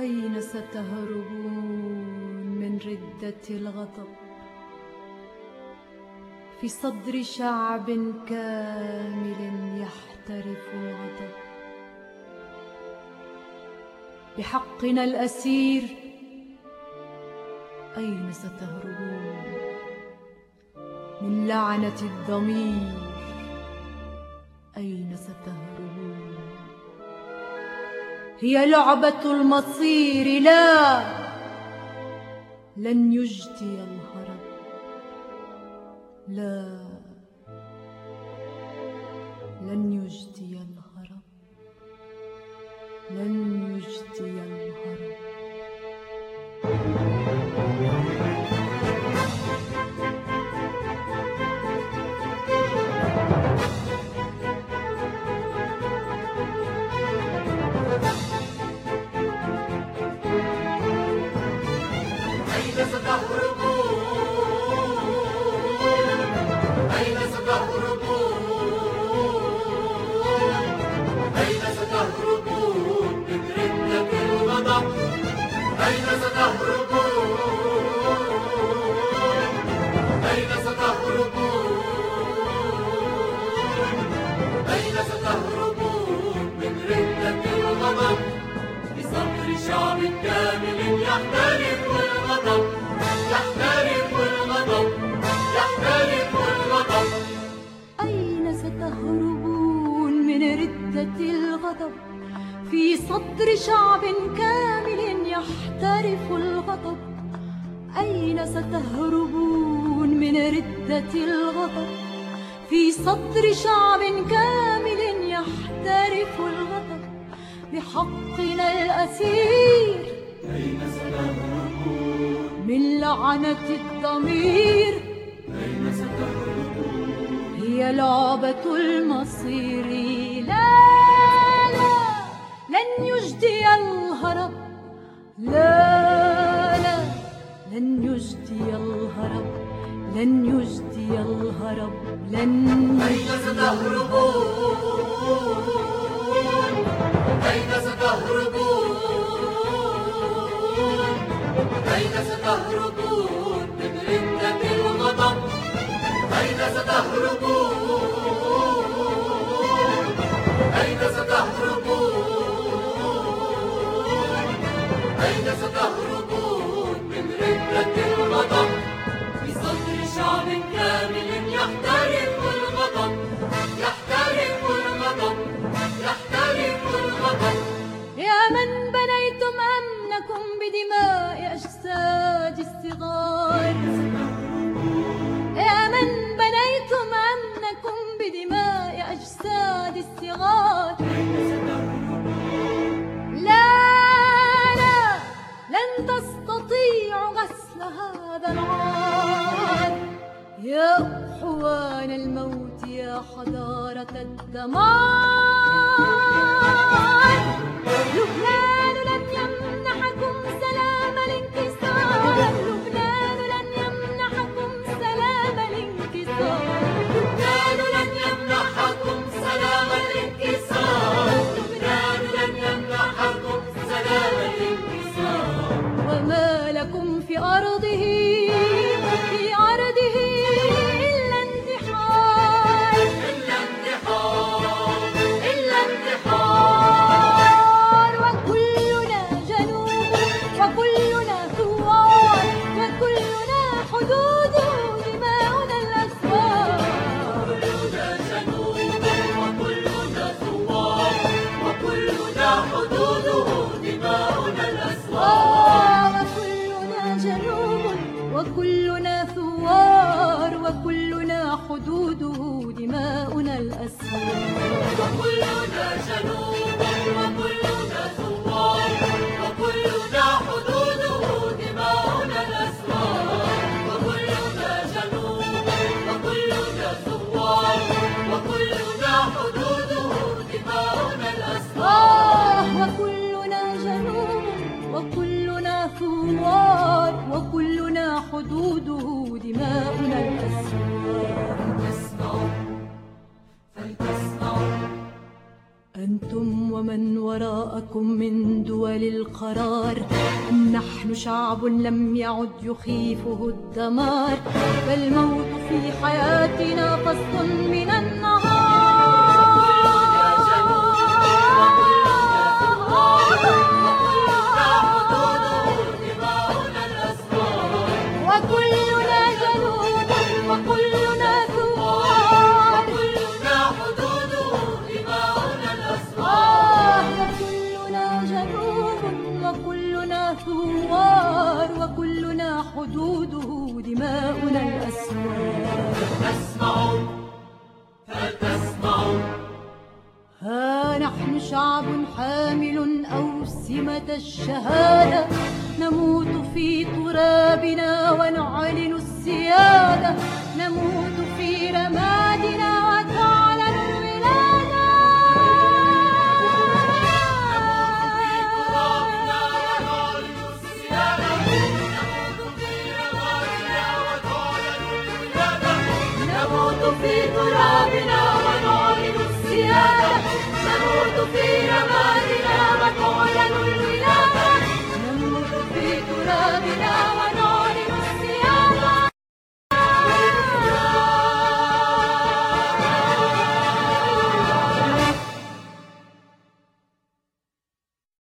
أين ستهربون من ردة الغضب في صدر شعب كامل يحترف الغضب؟ بحقنا الأسير أين ستهربون من لعنة الضمير؟ أين ستهربون؟ هي لعبة المصير، لا، لن يجدي الهرب، لا، لن يجدي الهرب، لن يجدي الهرب. في صدر شعب كامل يحترف الغضب. أين ستهربون من ردة الغضب في صدر شعب كامل يحترف الغضب؟ بحقنا الأسير أين ستهربون من لعنة الضمير؟ أين ستهربون؟ هي لعبة المصير، لا، لن يجدي الهرب، لا، لا، لن يجدي الهرب، لن يجدي الهرب، لن يجدي. أين ستهربون؟ أين ستهربون؟ أين ستهربون من ردة الغضب؟ أين ستهربون؟ أين ستهربون؟ أين ستهربون من ردة الغضب في صدر شعب كامل يحترف الغضب، يحترف الغضب، يحترف الغضب؟ يا من بنيتم أمنكم بدماء أجساد الصغار، يا من بنيتم أمنكم بدماء أجساد الصغار، لن تستطيعوا غسل هذا العار. يا أخوان الموت، يا حضارة الدمار، لبنان لن يمنحكم سلام الانكسار، لبنان لن يمنحكم سلام الانكسار، لبنان لن يمنحكم سلام الانكسار، لبنان لن يمنحكم سلام الانكسار. وما لكم في أرضه، في أرضه إلا انتحار، إلا انتحار، إلا انتحار. وكلنا جنوب، وكلنا ثوار، وكلنا حدود دماؤنا الأسوار. وكلنا جنوب، وكلنا ثوار، وكلنا حدود دماؤنا الأسوار. وكلنا جنوب، وكلنا ثوار، وكلنا حدوده دماؤنا الأسوار. وكلنا جنوب، وكلنا ثوار، وكلنا حدوده دماؤنا الأسوار. وكلنا جنوب، وكلنا ثوار، وكلنا حدوده دماؤنا الأسوار. وكلنا جنوب، وكلنا ثوار، وكلنا حدوده دماؤنا الأسوار. فلتسمعوا أنتم ومن وراءكم من دول للقرار. نحن شعب لم يعد يخيفه الدمار، فالموت في حياتنا فصل من النهار. وكلنا جنود وكلنا ثوار، وكلنا حدوده دماؤنا الأسوار. وكلنا جنود وكلنا ثوار، وكلنا حدوده دماؤنا الأسوار. تسمعون فلتسمعوا، ها نحن شعب حامل أوسمة الشهادة، نموت في ترابنا ونعلن